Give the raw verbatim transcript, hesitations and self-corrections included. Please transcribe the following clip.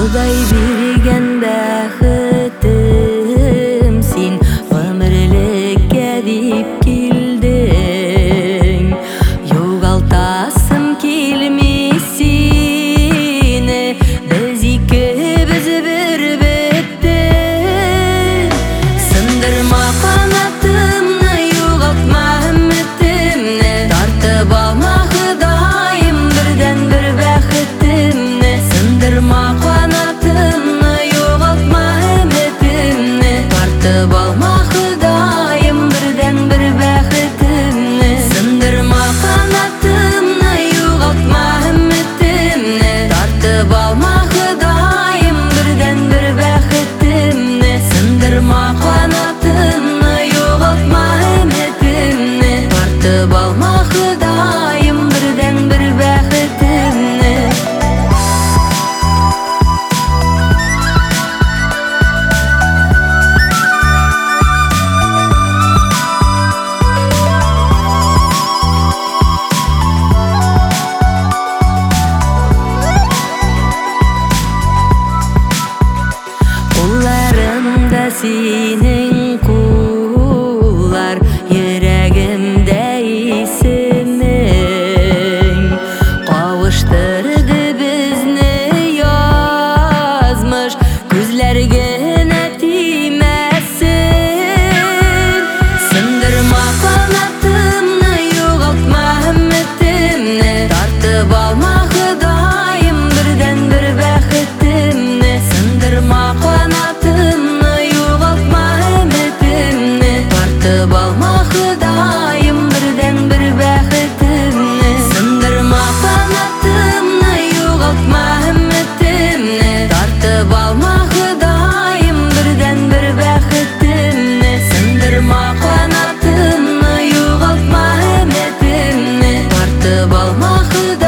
Құдай берген бәхітім сен өмірлікке деп келдің. Жоғалтасым келмес сені, біз екеуміз бір беттік. Сындырма қанатымны, жоғалтма үмітімні, тартып алма Құдайым бірден бір бәхітімні. Сындырма қанатымны, жоғалтма үмітімні, тартып алма Құдайым бірден бір бәхітімні. Сындырма қанатымны, жоғалтма үмітімні, тартып алма Құдайым бірден бір бәхітімні. Сындырма қанатымны, жоғалтма үмітімні, тартып алма Құдайым бірден бір бәхітімні. Қолдарымда сенің қолар, жүрегімде есімің. Қауыштырды бізні язмыш, көзлерге тимәсін. Сындырма қанатымны, жоғалтма үмітімні, тартып алма Құдайым бірден бір бәхітімні. Сындырма қанатымны, жоғалтма үмітімні, тартып алма Құдайым бірден бір бәхітімні. Сындырма қанатымны, жоғалтма үмітімні, тартып алма Құдайым бірден бір бәхітімні. Сындырма қанатымны, жоғалтма үмітімні, тартып алма Құдайым.